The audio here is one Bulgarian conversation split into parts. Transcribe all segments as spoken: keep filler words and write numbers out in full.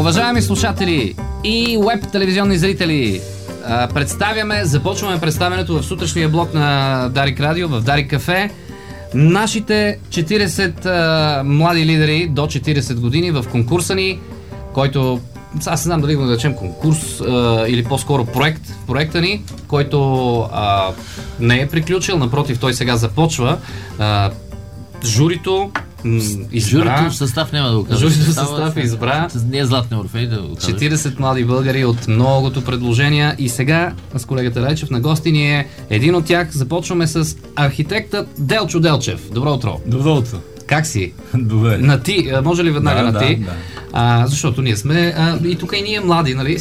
Уважаеми слушатели и веб телевизионни зрители, представяме, започваме представянето в сутрешния блок на Дарик Радио, в Дарик Кафе. Нашите четирийсет а, млади лидери до четирийсет години в конкурса ни, който, аз не знам дали го наречем конкурс а, или по-скоро проект, проекта ни, който а, не е приключил, напротив, той сега започва. А, журито избра... Журито в състав няма да го кажа. Журито в състав избра... Не е Златни Орфей да го кажа. четирийсет млади българи от многото предложения и сега с колегата Райчев на гости ни е един от тях. Започваме с архитектът Делчо Делчев. Добро утро. Добро утро. Как си? Добре. На ти, може ли веднага да, на ти? Да, да. А, защото ние сме а, и тук и ние млади, нали?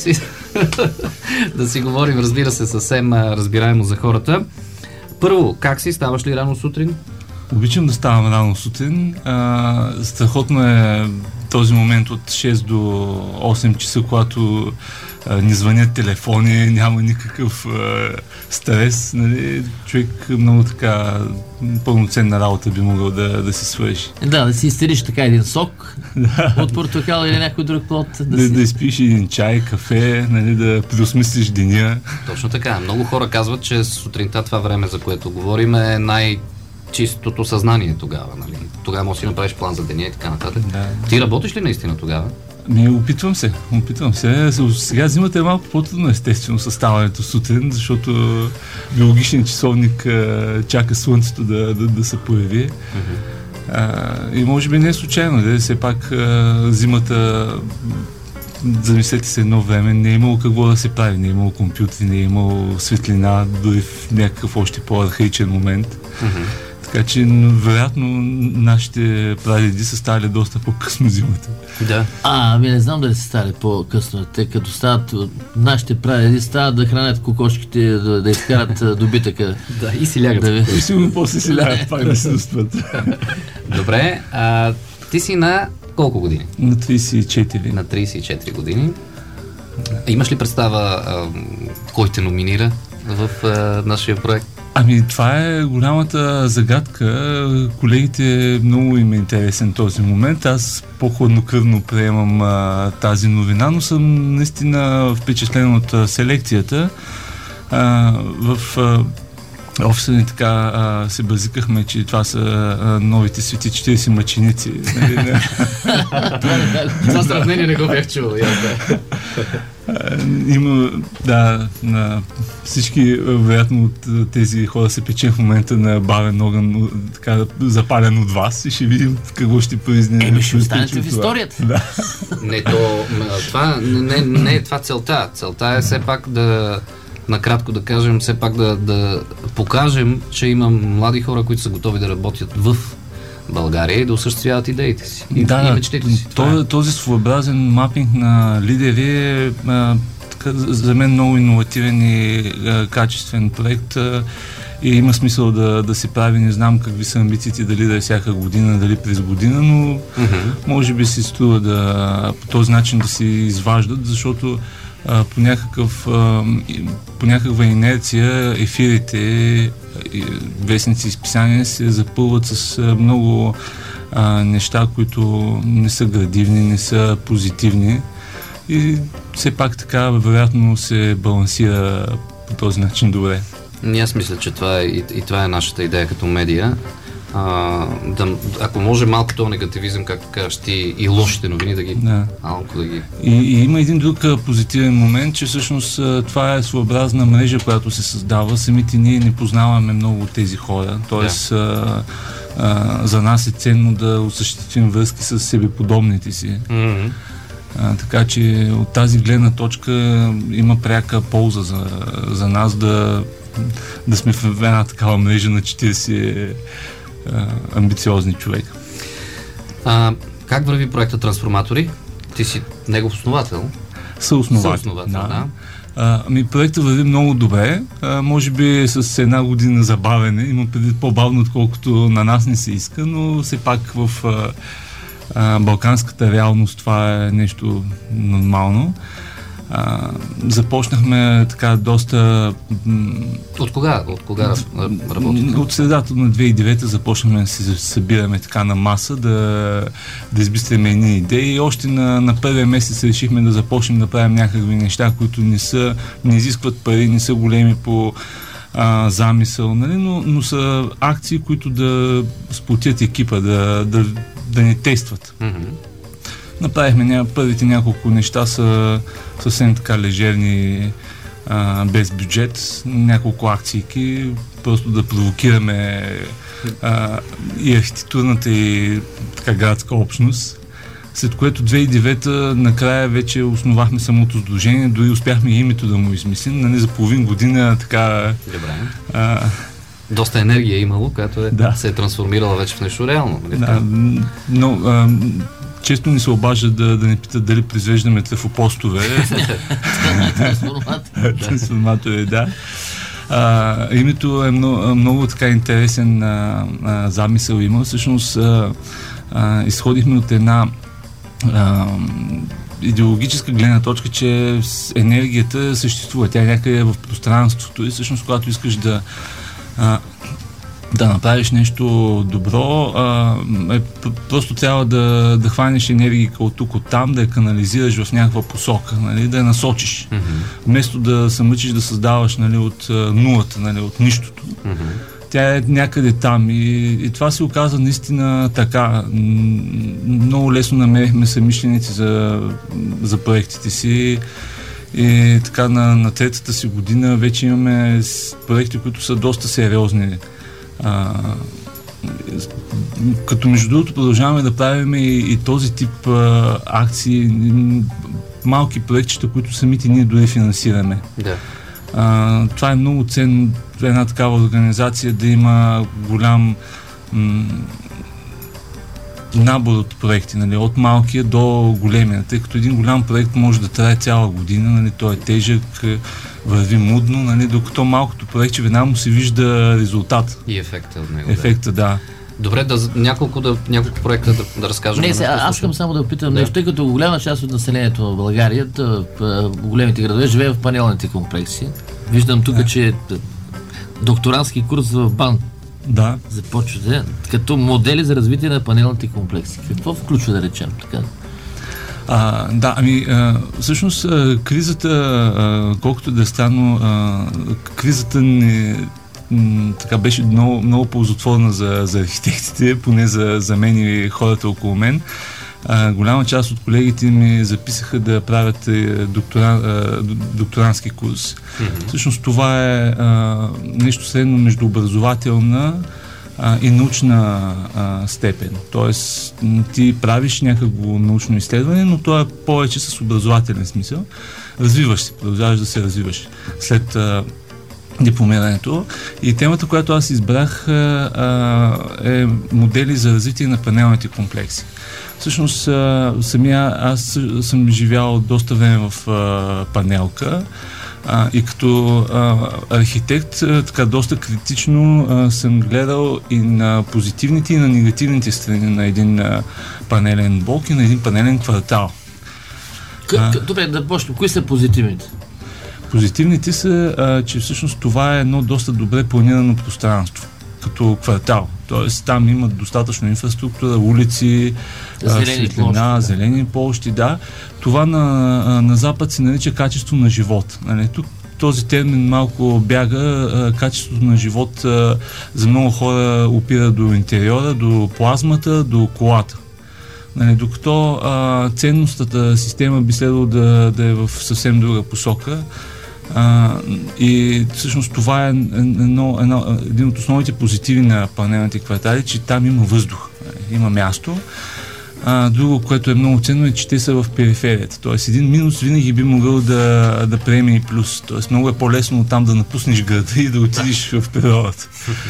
Да си говорим, разбира се, съвсем разбираемо за хората. Първо, как си? Ставаш ли рано сутрин? Обичам да ставам рано сутрин. А, страхотно е този момент от шест до осем часа, когато а, ни звънят телефони, няма никакъв а, стрес. Нали? Човек много така пълноценна работа би могъл да, да си свърши. Да, да си изтериш така един сок от портокал или някой друг плод. Да, да, си... да изпиш един чай, кафе, нали, да преосмислиш деня. Точно така. Много хора казват, че сутринта, това време, за което говорим, е най- чистото съзнание тогава, нали? Тогава можеш да си направиш план за деня и така нататък. Да. Ти работиш ли наистина тогава? Ми, опитвам се, опитвам се. Сега зимата е малко по-трудно, естествено, със ставането сутрин, защото биологичният часовник а, чака слънцето да, да, да се появи. Uh-huh. А, и може би не е случайно, да все пак а, зимата, замислете се едно време, не е имало какво да се прави, не е имало компютри, не е имало светлина, дори в някакъв още по-архаичен момент. Uh-huh. Така че, вероятно, нашите прадеди са стали доста по-късно зимата. Да. А, ами не знам дали са стали по-късно. Те като стават, нашите прадеди стават да хранят кокошките, да, да изкарат добитъка. Да, и си лягат. Да, и сигурно после си лягат, пак да се доспят. Добре, а ти си на колко години? На трийсет и четири. На трийсет и четири години. Имаш ли представа а, кой те номинира в а, нашия проект? Ами, това е голямата загадка. Колегите много им е интересен този момент. Аз по-хладнокръвно приемам а, тази новина, но съм наистина впечатлен от а, селекцията. А, в а, офиса ни така а, се базикахме, че това са а, новите свети четирийсет мъченици. Това сравнение не го бях чул. Има, да, на всички, вероятно, от тези хора се пече в момента на бавен огън, така запален от вас и ще видим какво ще произнесе. Еми, ще останете в историята. Да. Не, то, това не, не е това целта. Целта е все пак да, накратко да кажем, все пак да, да покажем, че има млади хора, които са готови да работят в България и да осъществяват идеите си и, да, и мечтите си. Този, е. този своеобразен мапинг на лидери е а, така, за мен много иновативен и а, качествен проект а, и има смисъл да, да се прави. Не знам какви са амбициите, дали да е всяка година, дали през година, но uh-huh. може би се струва да по този начин да се изваждат, защото а, по, някакъв, а, по някаква инерция ефирите, вестници и списания се запълват с много а, неща, които не са градивни, не са позитивни и все пак така вероятно се балансира по този начин добре. Аз мисля, че това е и, и това е нашата идея като медия. А, да, ако може малко този негативизъм, както кажеш ти, и лошите новини да ги да. малко да ги... И, и има един друг позитивен момент, че всъщност това е своеобразна мрежа, която се създава. Самите ние не познаваме много от тези хора. Тоест да. а, а, за нас е ценно да осъществим връзки с себеподобните си. Mm-hmm. А, така че от тази гледна точка има пряка полза за, за нас да, да сме в една такава мрежа на четирийсет а, амбициозни човека. А, как върви проекта Трансформатори? Ти си негов основател. Съосновател. Съосновател, да. да. А, ами проектът върви много добре. А, може би с една година забавене. Има преди по-бавно, отколкото на нас не се иска, но все пак в а, а, балканската реалност това е нещо нормално. А, започнахме така доста... От кога? От кога работите? От средата на две хиляди и девета започнахме да се събираме така на маса, да, да избистряме едни идеи и още на, на първия месец решихме да започнем да правим някакви неща, които не са, не изискват пари, не са големи по а, замисъл, нали? но, но са акции, които да сплотят екипа, да, да, да ни тестват. Mm-hmm. Направихме ня... първите няколко неща са съвсем така лежерни, а, без бюджет, няколко акцийки, просто да провокираме а, и архитектурната и така градска общност. След което две хиляди и девета накрая вече основахме самото сдружение, дори успяхме и името да му измислим, нали, за половин година така... Добре. А, доста енергия е имало, която е, да. се е трансформирала вече в нещо реално. Да, но а, често ни се обажда да, да ни питат дали произвеждаме тръфопостове. Трансформатори. Трансформатори, да. А, името е много, много така интересен а, а, замисъл има. Всъщност а, а, изходихме от една а, идеологическа гледна точка, че енергията съществува. Тя някъде е в пространството и всъщност когато искаш да а, да направиш нещо добро, а, е, просто трябва да, да хванеш енергия от тук, от там, да я канализираш в някаква посока, нали, да я насочиш. Mm-hmm. Вместо да се мъчиш да създаваш, нали, от нулата, нали, от нищото. Mm-hmm. Тя е някъде там и, и това се оказа наистина така. Много лесно намерихме съмишленици за, за проектите си. И така на, на третата си година вече имаме проекти, които са доста сериозни. А, като между другото продължаваме да правим и, и този тип а, акции, малки проектчета, които самите ние дори финансираме. Да. А, това е много ценно, една такава организация да има голям м- набор от проекти, нали, от малкия до големия, тъй като един голям проект може да трае цяла година, нали, той е тежък, върви мудно, нали, докато малкото проект, че веднага му се вижда резултат. И ефекта от него. Ефекта, да. да. Добре, да, няколко, да, няколко проекта да, да разкажем. Не, сега, аз искам само да питам да. нещо, тъй като голяма част от населението в България, в големите градове, живее в панелните комплекси. Виждам тук, да. че докторантски курс в БАН. Да. Започвате като модели за развитие на панелните комплекси. Какво включва, да речем така? А, да, ами а, всъщност а, кризата, а, колкото да е странно, а, кризата не, м, така беше много, много ползотворна за, за архитектите, поне за, за мен и хората около мен. А, голяма част от колегите ми записаха да правят докторан, а, докторантски курс. Mm-hmm. Всъщност това е а, нещо средно между образователна а, и научна а, степен. Тоест ти правиш някакво научно изследване, но то е повече с образователен смисъл. Развиваш се, продължаваш да се развиваш след а, дипломирането. И темата, която аз избрах а, е модели за развитие на панелните комплекси. Всъщност а, самия аз съм живял доста време в а, панелка а, и като а, архитект а, така доста критично а, съм гледал и на позитивните и на негативните страни на един а, панелен блок и на един панелен квартал. К- а, добре, да почнем. Кои са позитивните? Позитивните са, а, че всъщност това е едно доста добре планирано пространство като квартал. Тоест там имат достатъчно инфраструктура, улици, зелени светлина, площи, да. зелени площи, да. Това на, на Запад се нарича качество на живот. Нали? Тук този термин малко бяга. Качеството на живот за много хора опира до интериора, до плазмата, до колата. Нали? Докато а, ценностната система би следвало да, да е в съвсем друга посока. Uh, и всъщност това е едно, едно, един от основните позитиви на панелните квартали, че там има въздух, има място. Uh, друго, което е много ценно, е, че те са в периферията. Тоест един минус винаги би могъл да, да приеме и плюс. Тоест много е по-лесно там да напуснеш града и да отидеш в природата.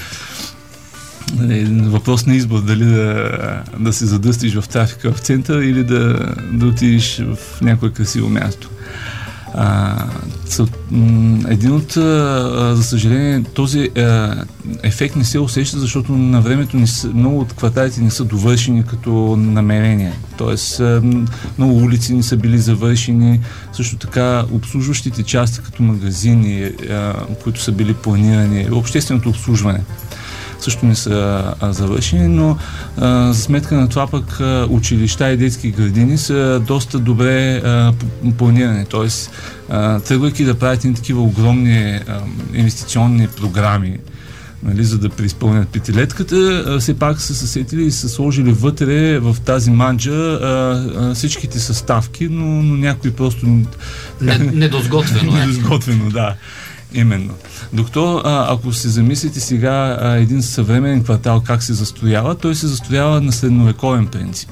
Въпрос на избор, дали да, да се задръстиш в трафика в центъра или да, да отидеш в някое красиво място. А, ц, м, един от, а, за съжаление, този а, ефект не се усеща, защото на времето не са, много от кварталите не са довършени като намерения. Тоест, а, много улици не са били завършени, също така обслужващите части като магазини, а, които са били планирани, общественото обслужване също не са а, завършени, но а, за сметка на това пък а, училища и детски градини са доста добре а, планирани. Тоест, а, тръгвайки да правят и такива огромни а, инвестиционни програми, нали, за да преизпълнят петилетката, а, все пак са се сетили и са сложили вътре в тази манджа а, а, всичките съставки, но, но някои просто... Недозготвено е. Недозготвено, да. Именно. Докато, а, ако се замислите сега а, един съвременен квартал как се застроява, той се застроява на средновековен принцип.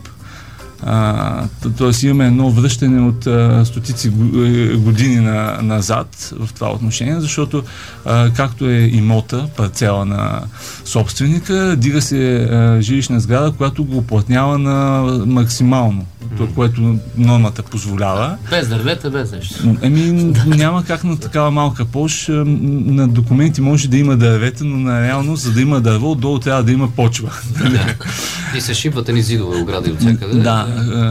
А, т.е. имаме едно връщане от а, стотици години на, назад в това отношение, защото а, както е имота, парцела на собственика, дига се а, жилищна сграда, която го оплътнява на максимално, това, което нормата позволява. Без дървета, без нещо. Еми, няма как на такава малка площ. На документи може да има дървета, но на реалност, за да има дърво, отдолу трябва да има почва. Да. И се шипват едни зидове, огради от всякъде. Да.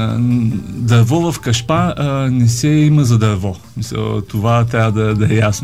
Дърво в кашпа не се има за дърво. Това трябва да, да е ясно.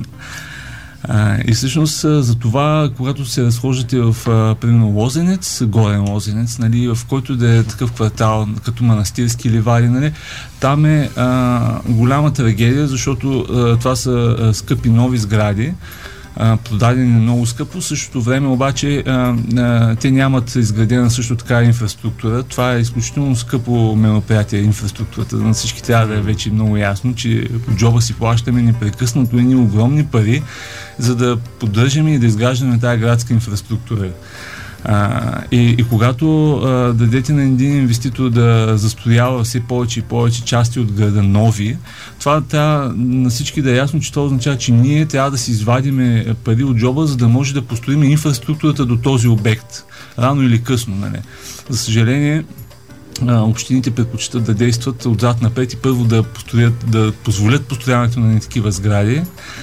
А, и всъщност за това, когато се разхождате в а, примерно Лозенец, Горен Лозенец, нали, в който да е такъв квартал, като манастирски ливади, нали, там е а, голяма трагедия, защото а, това са а, скъпи нови сгради, а, продадени много скъпо. В същото време обаче а, а, те нямат изградена също така инфраструктура. Това е изключително скъпо мероприятие, инфраструктурата. На всички трябва да е вече много ясно, че по джоба си плащаме непрекъснато едни огромни пари, за да поддържаме и да изграждаме тази градска инфраструктура. А, и, и когато а, дадете на един инвеститор да застроява все повече и повече части от града нови, това трябва на всички да е ясно, че това означава, че ние трябва да си извадиме пари от джоба, за да може да построим инфраструктурата до този обект. Рано или късно, нали. За съжаление, общините предпочитат да действат отзад напред и първо да, построят, да позволят построяването на такива сгради,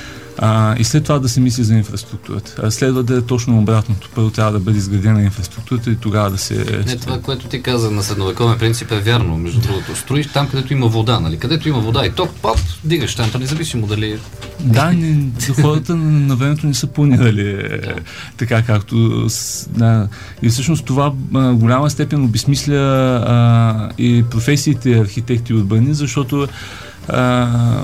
А, и след това да се мисли за инфраструктурата. А следва да е точно обратното. Първо трябва да бъде изградена инфраструктурата и тогава да се... Не, това, което ти каза на средновековен принцип е вярно. Между другото, строиш там, където има вода, нали? Където има вода и ток, поп, дигаш там, независимо дали... Да, не, хората на времето не са планирали да. така както... Да. И всъщност това а, голяма степен обезмисля а, и професиите архитекти и урбани, защото Uh,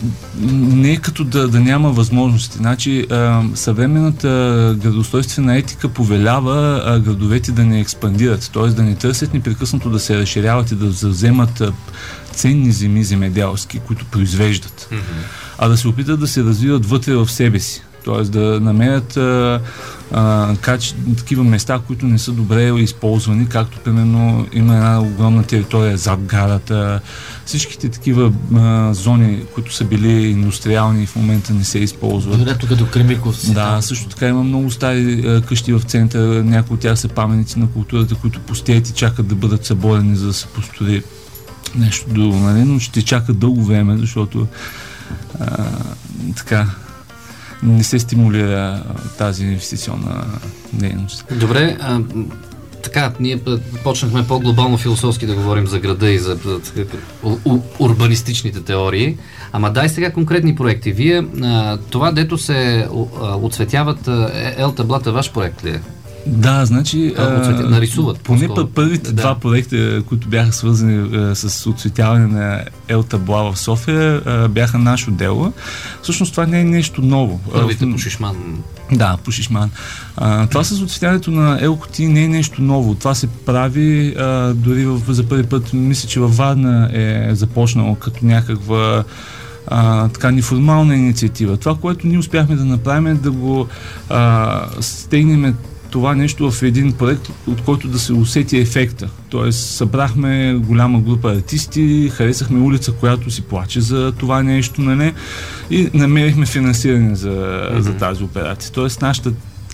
не е като да, да няма възможности. Значи, uh, съвременната градоустройствена етика повелява uh, градовете да не експандират, т.е. да не търсят непрекъснато да се разширяват и да вземат uh, ценни земи земеделски, които произвеждат, mm-hmm. а да се опитат да се развиват вътре в себе си. Т.е. да намерят а, а, каче, такива места, които не са добре използвани, както примерно има една огромна територия зад гарата. Всичките такива а, зони, които са били индустриални, в момента не се използват. Добре, тук като Кремиковци. Да, също така има много стари а, къщи в центъра, някои от тях са паметници на културата, които пустеят и чакат да бъдат съборени, за да се построи нещо друго, нали? Но ще чакат дълго време, защото а, така не се стимулира тази инвестиционна дейност. Добре, а, така, ние почнахме по-глобално философски да говорим за града и за у, урбанистичните теории, ама дай сега конкретни проекти. Вие, а, това дето се а, отцветяват Ел-таблата, ваш проект ли е? Да, значи а, отцветя, нарисуват. Поне първите да. два проекта, които бяха свързани а, с отцветяване на Ел-табла в София, а, бяха наше дело. Всъщност това не е нещо ново. Първите а, по Шишман. Да, по Шишман. А, това с отцветяването на Ел-кутии не е нещо ново. Това се прави а, дори в, за първи път, мисля, че във Варна е започнало като някаква А, така неформална инициатива. Това, което ние успяхме да направим, е да го а, стегнем това нещо в един проект, от който да се усети ефекта. Тоест, събрахме голяма група артисти, харесахме улица, която си плаче за това нещо, нали? И намерихме финансиране за, mm-hmm. за тази операция. Тоест, нашата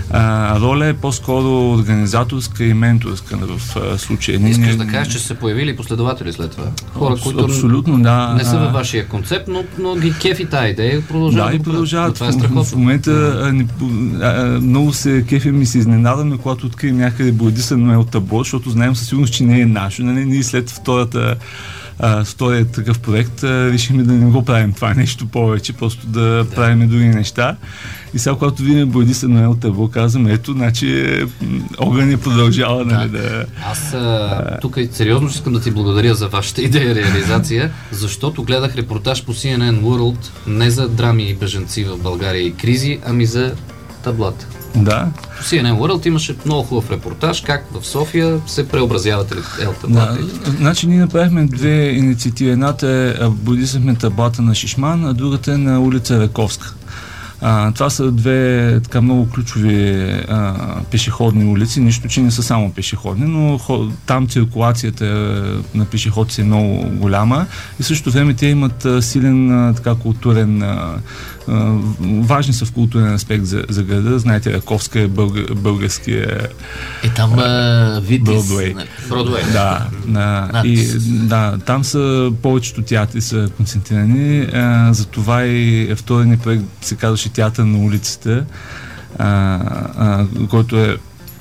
А, роля е по-скоро организаторска и менторска в а, случая. Искаш не, да кажеш, че са се появили последователи след това? Хора, абс, които абсолютно, да. не са във вашия концепт, но, но ги кефи тази идея, продължават. Да, и продължават. Това е страхотно. В момента а, не, а, много се кефим и се изненадаме, когато открием някъде Боядиса Ноел табло, защото знаем със сигурност, че не е наше. Нали? Ние след втората Uh, втория такъв проект, uh, решихме да не го правим това нещо повече, просто да, да. правим други неща. И сега, когато видим Боядиса Ноел табло, казваме, ето, значи огън не продължава. Да. Нали, да... Аз uh, тук сериозно искам да ти благодаря за вашата идея и реализация, защото гледах репортаж по Си Ен Ен World не за драми и бежанци в България и кризи, ами за таблата. Да. По Си Ен Ен World имаше много хубав репортаж как в София се преобразяват елта. Да, значи ние направихме две инициативи. Едната е Боядисахме таблата на Шишман, а другата е на улица Раковска. А, това са две така много ключови а, пешеходни улици, нищо, че не са само пешеходни, но хо, там циркулацията на пешеходци е много голяма и също време те имат а, силен а, така културен а, а, важни са в културен аспект за, за града. Знаете, Раковска е бълг, българския е там а, Бродуей. Бродуей. Да, а, и, да, там са повечето театри са концентрирани, а, затова и втория ни проект се казваше Театър на улицата, а, а, който е,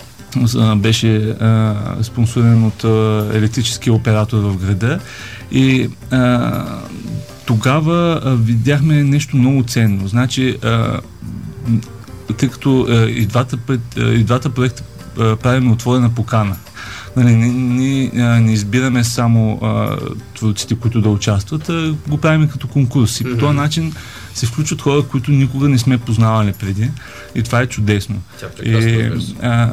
а, беше а, спонсорен от а, електрическия оператор в града и а, тогава а, видяхме нещо много ценно. Значи, а, тъй като а, и, двата, и двата проекта а, правим отворена покана. Нали, ние не избираме само а, творците, които да участват, а го правим като конкурс. И по този начин се включват хора, които никога не сме познавали преди. И това е чудесно. И, а,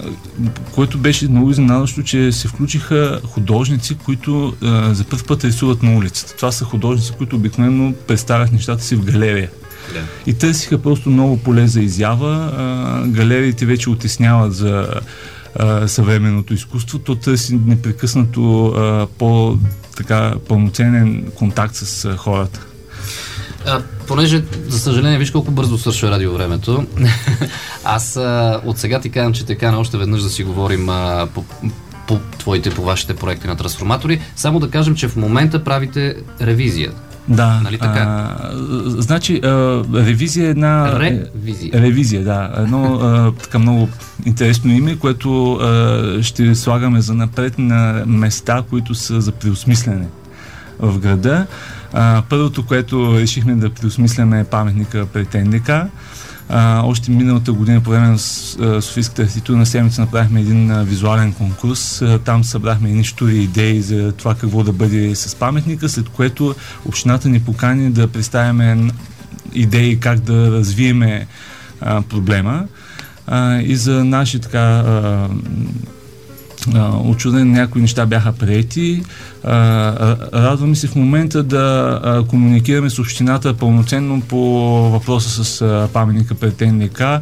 което беше много изненадващо, че се включиха художници, които а, за първ път рисуват на улицата. Това са художници, които обикновено представят нещата си в галерия. Yeah. И търсиха просто много поле за изява. А, галериите вече утесняват за а, съвременното изкуство. То търси непрекъснато а, по така пълноценен контакт с а, хората. А, понеже, за съжаление, виж колко бързо свършва радиовремето. Аз а, от сега ти казвам, че те кана още веднъж да си говорим а, по, по твоите, по вашите проекти на трансформатори. Само да кажем, че в момента правите ревизия. Да. Нали така? А, значи, а, ревизия е една... Ревизия. Ревизия, да. Едно а, така много интересно име, което а, ще слагаме за напред на места, които са за преосмислене в града. Uh, първото, което решихме да преосмисляме е паметника пред Ен Де Ка. Uh, още миналата година по време на uh, Софийската архитектурна седмица направихме един uh, визуален конкурс. Uh, там събрахме едни штури идеи за това какво да бъде с паметника, след което общината ни покани да представяме идеи как да развиеме uh, проблема. Uh, и за наши така uh, очуден, някои неща бяха приети. Радваме се в момента да комуникираме с общината пълноценно по въпроса с паметника пред Ен Де Ка,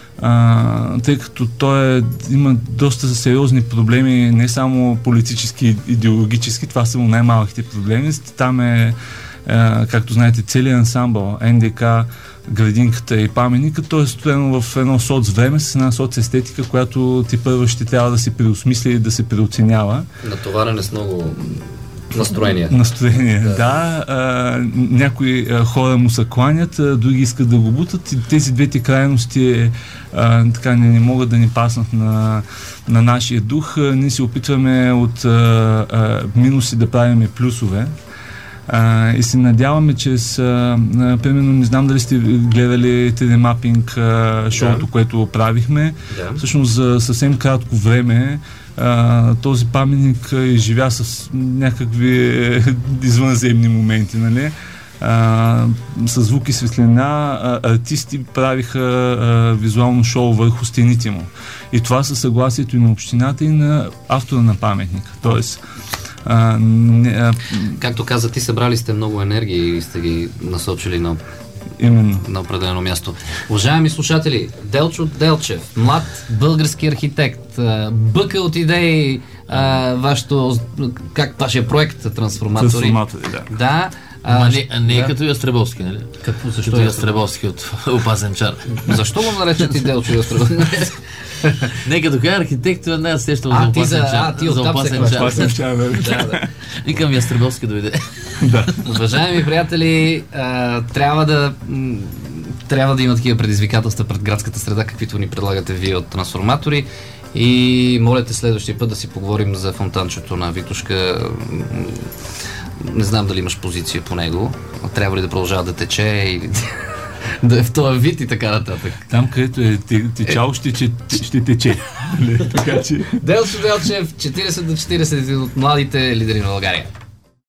тъй като той е, има доста сериозни проблеми, не само политически и идеологически, това са най-малките проблеми. Там е, както знаете, целият ансамбъл Ен Де Ка, градинката и паметника, то е строено в едно соцвреме с една соцестетика, която ти първо ще трябва да се преосмисля и да се преоценява. Натоварен е с много настроения. Настроения, да. да а, някои а, хора му се кланят, а, други искат да го бутат и тези двете крайности а, така не, не могат да ни паснат на, на нашия дух. А, ние се опитваме от а, а, минуси да правим плюсове. Uh, и се надяваме, че с, uh, примерно, не знам дали сте гледали три Ди мапинг uh, шоуто, да. което правихме. Да. Всъщност за съвсем кратко време uh, този паметник изживя с някакви извънземни моменти, нали? Uh, с звук и светлина uh, артисти правиха uh, визуално шоу върху стените му. И това със съгласието и на общината, и на автора на паметника. Тоест, А, не, а... както каза, ти събрали сте много енергии и сте ги насочили на, Именно. на определено място. Уважаеми слушатели, Делчо Делчев, млад български архитект, бъка от идеи, а, вашето, как вашия проект Трансформатори. Трансформатори, да. Да, Ама не, не е да. Като Ястребовски, нали? Какво, защо като Ястребовски от Опасен чар. Защо го наречат и Делчо Ястребовски? Не, като кажа архитект, не аз сещам за Опасен чар. А, ти от Опасен чар. Викам Ястребовски дойде. Да. Уважаеми приятели, а, трябва да м, трябва да има такива предизвикателства пред градската среда, каквито ни предлагате вие от Трансформатори. И молете следващия път да си поговорим за фонтанчето на Витошка. Не знам дали имаш позиция по него. Трябва ли да продължава да тече или да е в този вид и така нататък. Там, където е течало, ще, ще, ще тече. Така че... Делчо Делчев, четирийсет до четирийсет от младите лидери на България.